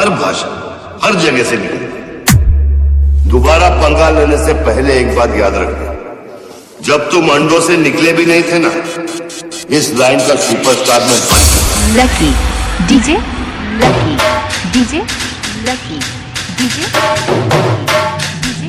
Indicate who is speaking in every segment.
Speaker 1: हर भाषा, हर जगह से निकले। दोबारा पंगा लेने से पहले एक बात याद रखना, जब तुम अंडों से निकले भी नहीं थे ना, इस लाइन का सुपरस्टार में बन।
Speaker 2: Lucky DJ, lucky DJ, lucky DJ, DJ.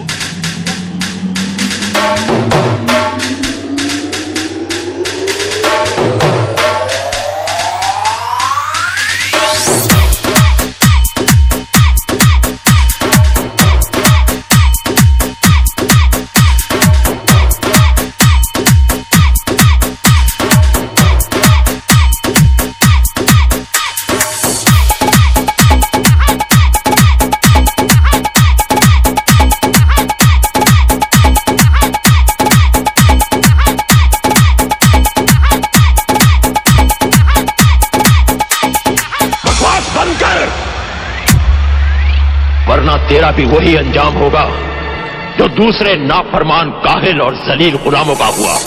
Speaker 3: वरना तेरा भी वही अंजाम होगा जो दूसरे नाफरमान, काहिल और जलील गुलामों का हुआ।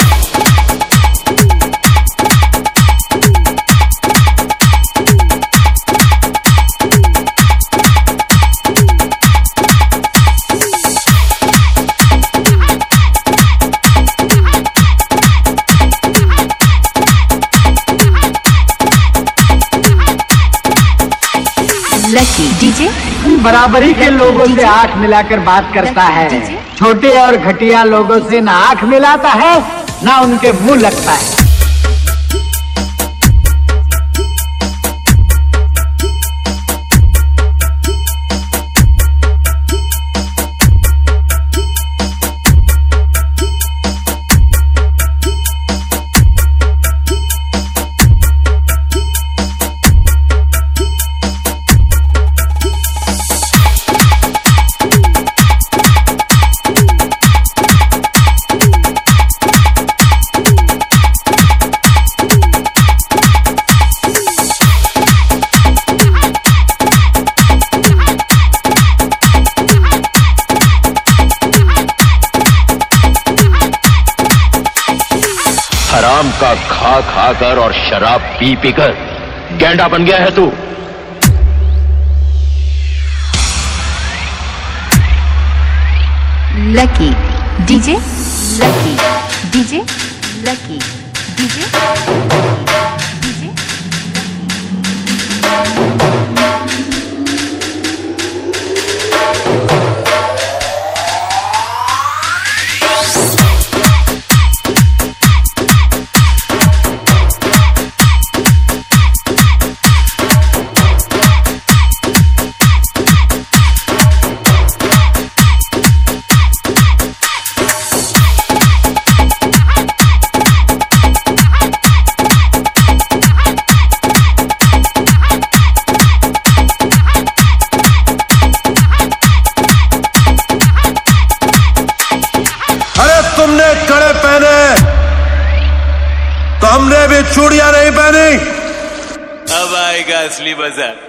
Speaker 2: लकी डीजे
Speaker 4: बराबरी के लोगों से आंख मिलाकर बात करता है, छोटे और घटिया लोगों से ना आंख मिलाता है ना उनके मुंह लगता है।
Speaker 3: हराम का खा खाकर और शराब पी पीकर गैंडा बन गया है तू।
Speaker 2: Lucky DJ, lucky DJ, lucky DJ, DJ.
Speaker 1: तुमने कड़े पहने तो हमने भी चूड़ियां नहीं पहनी।
Speaker 5: अब आएगा असली मजा।